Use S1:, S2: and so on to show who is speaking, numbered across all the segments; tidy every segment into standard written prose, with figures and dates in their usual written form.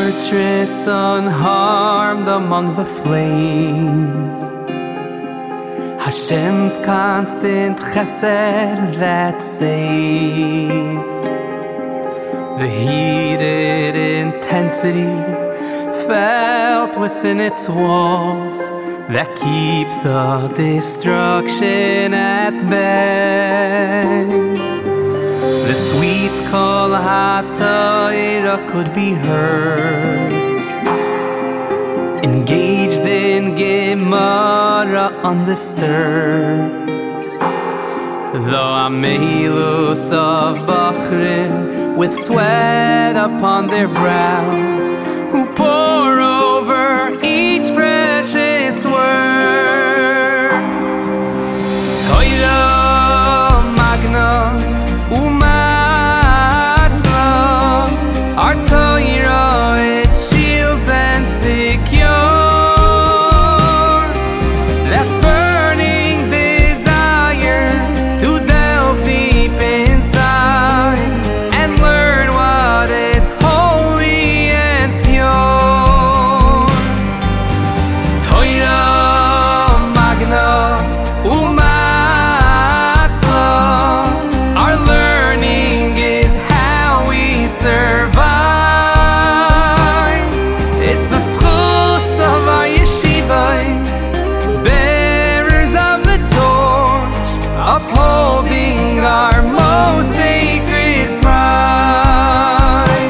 S1: fortress unharmed among the flames. Hashem's constant chesed that saves. The heated intensity felt within its walls that keeps the destruction at bay. The sweet kol ha-Torah could be heard, engaged in Gemara undisturbed. The Amelus of Bachrim, with sweat upon their brows, who pour over each precious word. Torah magna u'matzla, our Torah, it shields and secures that burning desire to delve deep inside and learn what is holy and pure. Torah magna u'matzla, our learning is how we survive. It's the schus of our yeshivas, bearers of the torch, upholding our most sacred prize.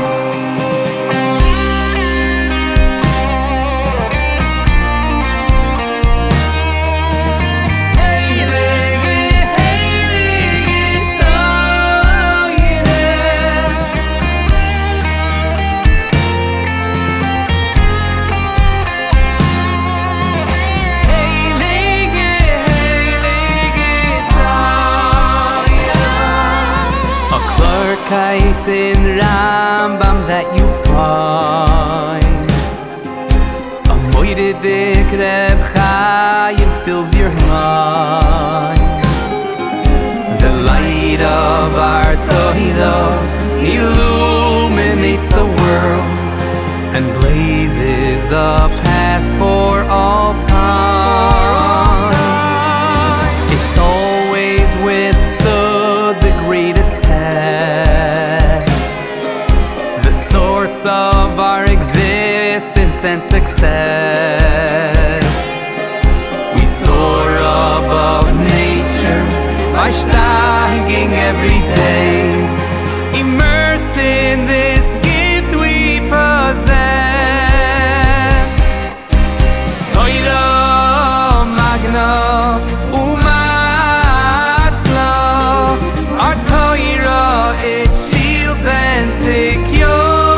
S1: In Rambam that you find, a moidedik Reb Chaim fills your mind. The light of our Torah illuminates the world and blazes the path for all time. It's always withstood the greatest test, source of our existence and success. We soar above nature by steiging every day, immersed in this gift we possess. Torah magna u'matzla, our Torah, it shields and secures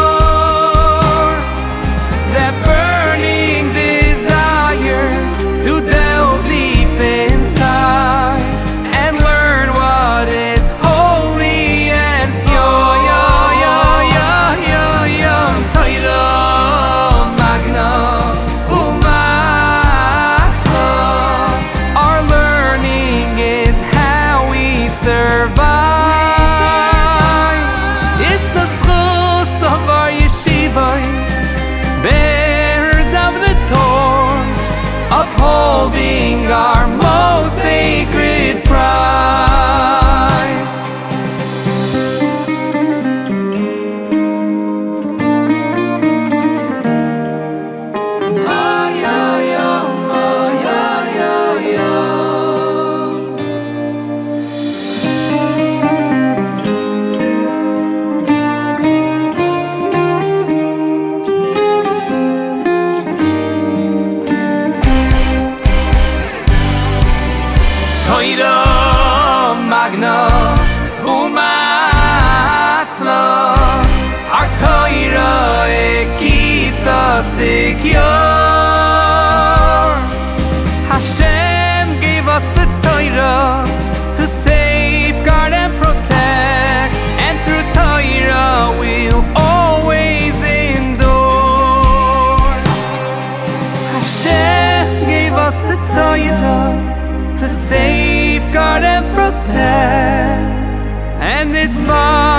S1: upholding our most sacred prize. Torah magna u'matzla, our Torah, it keeps us secure. Hashem gave us the Torah to safeguard and protect, and through Torah we'll always endure. Hashem gave us the Torah to safeguard and protect, and it's mine.